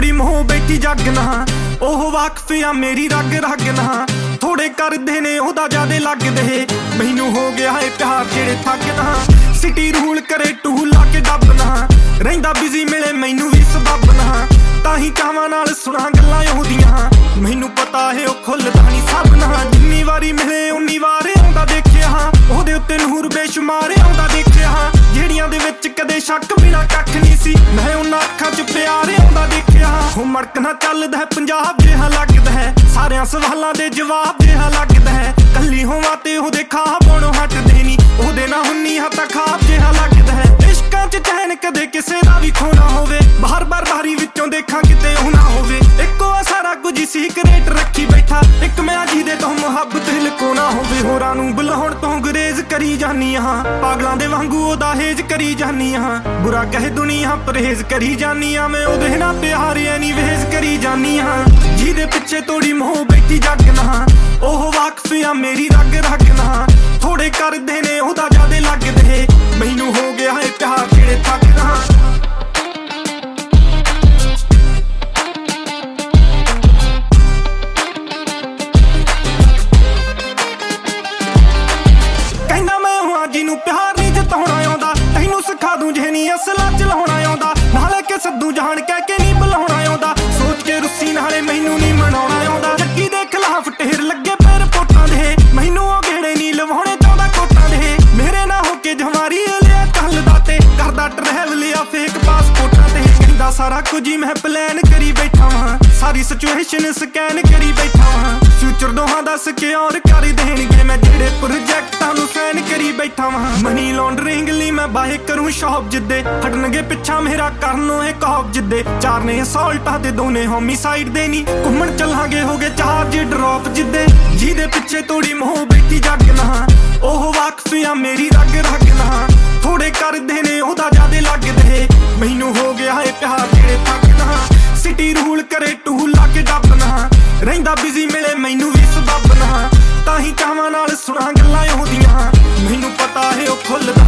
ਤੋੜੀ ਮੋਹ ਬੈਠੀ ਜਗਨਾ ਉਹ ਵਾਕਫ ਆ ਮੇਰੀ ਰਗ ਰਗਨਾ ਥੋੜੇ ਕਰਦੇ ਨੇ ਉਹਦਾ ਜਿਆਦੇ ਲੱਗਦੇ ਮੈਨੂੰ ਹੋ ਗਿਆ ਏ ਪਿਆਰ ਜਿਹੜੇ ਥੱਕਦਾ ਸਿਟੀ ਰੂਲ ਕਰੇ ਟੂ ਲਾ ਕੇ ਡੱਬਨਾ ਰਹਿੰਦਾ ਬਿਜ਼ੀ ਮਿਲੇ ਮੈਨੂੰ ਵੀ ਸਬੱਬ ਨਾ ਤਾਂ ਹੀ ਚਾਵਾਂ ਨਾਲ ਸੁਣਾ ਗੱਲਾਂ ਉਹਦੀਆਂ ਮੈਨੂੰ ਪਤਾ ਏ ਉਹ ਖੁੱਲਦਾ ਨਹੀਂ ਸਭ ਨਾ ਜਿੰਨੀ ਵਾਰੀ ਮਿਲੇ ਉਨੀ ਵਾਰ ਆਉਂਦਾ ਦੇਖਿਆ ਉਹਦੇ ਉੱਤੇ ਨੂਰ ਬੇਸ਼ੁਮਾਰ ਆਉਂਦਾ ਦੇਖਿਆ ਜਿਹੜੀਆਂ ਦੇ ਵਿੱਚ ਕਦੇ ਸ਼ੱਕ ਬਿਨਾ ਕੱਖ ਨਹੀਂ ਸੀ ਮੈਂ ਉਹਨਾਂ ਅੱਖਾਂ 'ਚ ਪਿਆਰ ਆਉਂਦਾ ਦੇਖਿਆ ਉਹ ਮੜਕਣਾ ਚੱਲਦਾ ਪੰਜਾਬ ਜਿਹਾ ਲੱਗਦਾ ਹੈ ਸਾਰਿਆਂ ਸਵਾਲਾਂ ਦੇ ਜਵਾਬ ਜਿਹਾ ਲੱਗਦਾ ਹੈ ਕੱਲੀ ਹੋਵਾਂ ਤੇ ਉਹਦੇ ਖਾਬ ਬਣੋਂ ਹਟਦੇ ਨਹੀਂ ਉਹਦੇ ਨਾਲ ਹੁੰਨੀ ਹਾਂ ਤਾਂ ਖਾਬ ਜਿਹਾ ਲੱਗਦਾ ਹੈ ਇਸ਼ਕਾਂ 'ਚ ਚੈਨ ਕਦੇ ਕਿਸੇ ਦਾ ਵੀ ਖੋਣਾ ਹੋਵੇ ਬਾਹਰ ਬਾਰੀ ਵਿੱਚੋਂ ਦੇਖਾਂ ਕਿਤੇ ਉਹ ਨਾ ਹੋਵੇ ਇੱਕੋ ਆ ਸਾਰਾ ਕੁਝ ਸੀਕ੍ਰੇਟ ਰੱਖੀ ਬੈਠਾ ਇੱਕ ਮੈਂ ਜਿਹਦੇ ਤੋਂ ਮੁਹੱਬਤ ਲੁਕਾਉਣਾ ਹੋਵੇ ਹੋਰਾਂ ਨੂੰ ਬੁਲਾਉਣ ਤੋਂ ਗੁਰੇਜ਼ ਕਰੀ ਜਾਨੀ ਹਾਂ ਪਾਗਲਾਂ ਦੇ ਵਾਂਗੂ ਉਹਦਾ ਹੇਜ ਕਰੀ ਜਾਨੀ ਹਾਂ ਬੁਰਾ ਕਹੇ ਦੁਨੀਆ ਪਰਹੇਜ਼ ਕਰੀ ਜਾਨੀ ਹਾਂ ਮੈਂ ਉਹਦੇ ਨਾਲ ਪਿਆਰ ਐਨੀ ਵੇਜ਼ ਕਰੀ ਜਾਨੀ ਹਾਂ ਜਿਹਦੇ ਪਿੱਛੇ ਤੋੜੀ ਮੋਹ ਬੈਠੀ ਜਗਨਾ ਉਹ ਵਾਕਫ ਆ ਮੇਰੀ ਰਗ ਰਗਨਾ ਥੋੜੇ ਕਰਦੇ ਨੇ ਉਹਦਾ ਜਿਆਦੇ ਲੱਗਦੇ ਮੈਨੂੰ ਹੋ ਗਿਆ ਏ ਪਿਆਰ ਜਿਹੜੇ ਥੱਕਦਾ ਕਹਿੰਦਾ ਮੈਂ ਹਾਂ ਜਿਹਨੂੰ ਪਿਆਰ ਨਹੀਂ ਜਤਾਉਣਾ ਆਉਂਦਾ ਤੈਨੂੰ ਸਿਖਾ ਦੂੰ ਜੇ ਨਹੀਂ ਅਸਲਾ ਚਲਾਉਣਾ ਆਉਂਦਾ ਨਾਲੇ ਕਿ ਸੱਦੂ ਜਾਣ ਕਹਿ ਕੇ ਨਹੀਂ ਬੁਲਾਉਣਾ ਆਉਂਦਾ ਸੋਚ ਕੇ ਰੁੱਸੀ ਨਾਲੇ ਮੈਨੂੰ ਨਹੀਂ ਮਨਾਉਣਾ ਆਉਂਦਾ ਚੱਕੀ ਦੇ ਖਿਲਾਫ ਢੇਰ ਲੱਗੇ ਪੈ ਰਿਪੋਰਟਾਂ ਦੇ ਮੈਨੂੰ ਉਹ ਗੇੜੇ ਨਹੀਂ ਲਵਾਉਣੇ ਚਾਹੁੰਦਾ ਕੋਟਾਂ ਦੇ ਮੇਰੇ ਨਾਲ ਹੋ ਕੇ ਜਮਾਰੀ ਲਿਆ ਚੱਲਦਾ ਤੇ ਕਰਦਾ ਟਰੈਵਲ ਆ ਫੇਕ ਪਾਸਪੋਰਟਾਂ ਤੇ ਕਹਿੰਦਾ ਸਾਰਾ ਕੁਝ ਹੀ ਮੈਂ ਪਲਾਨ ਕਰੀ ਬੈਠਾ ਵਾਂ ਸਾਰੀ ਸਿਚੁਏਸ਼ਨ ਸਕੈਨ ਕਰੀ ਬੈਠਾ ਵਾਂ ਫਿਊਚਰ ਦੋਹਾਂ ਦਾ ਸਿਕਿਉਰ ਕਰ ਦੇਣਗੇ ਮੈਂ ਜਿਹੜੇ ਪ੍ਰੋਜੈਕਟਾਂ ਨੂੰ ਸਾਈਨ ਕਰੀ ਬੈਠਾ ਵਾਂ ਮਨੀ ਲਾਂਡਰਿੰਗ ਲਈ ਮੈਂ ਬਾਏ ਕਰੂੰ ਸ਼ੌਪ ਜਿੱਦੇ ਹਟਣਗੇ ਪਿੱਛਾ ਮੇਰਾ ਕਰਨੋਂ ਇਹ ਕੌਪ ਜਿੱਦੇ ਚਾਰ ਨੇ ਅਸੌਲਟਾਂ ਤੇ ਦੋਨੇ ਹੋਮੀਸਾਈਡ ਦੇ ਨਹੀਂ ਘੁੰਮਣ ਚੱਲਾਂਗੇ ਹੋਗੇ ਚਾਰਜ ਡ੍ਰੌਪ ਜਿੱਦੇ ਜਿਹਦੇ ਪਿੱਛੇ ਤੋੜੀ ਮੋਹ ਬੈਠੀ ਜਗਨਾ ਉਹ ਵਾਕਫ ਆ ਮੇਰੀ ਰਗ ਰਗਨਾ ਥੋੜੇ ਕਰਦੇ ਨੇ ਉਹਦਾ ਜਿਆਦੇ ਲੱਗਦੇ ਮੈਨੂੰ ਹੋ ਗਿਆ ਏ ਪਿਆਰ ਜਿਹੜੇ ਥੱਕਦਾ ਸਿਟੀ ਰੂਲ ਕਰੇ ਟੂ ਲਾ ਕੇ ਡੱਬਨਾ ਰਹਿੰਦਾ ਬਿਜ਼ੀ ਮਿਲੇ ਮੈਨੂੰ ਵੀ ਸਬੱਬ ਨਾ ਤਾਂ ਹੀ ਚਾਵਾਂ ਨਾਲ ਸੁਣਾ ਗੱਲਾਂ ਉਹਦੀਆਂ ਮੈਨੂੰ ਪਤਾ ਏ ਉਹ ਖੁੱਲਦਾ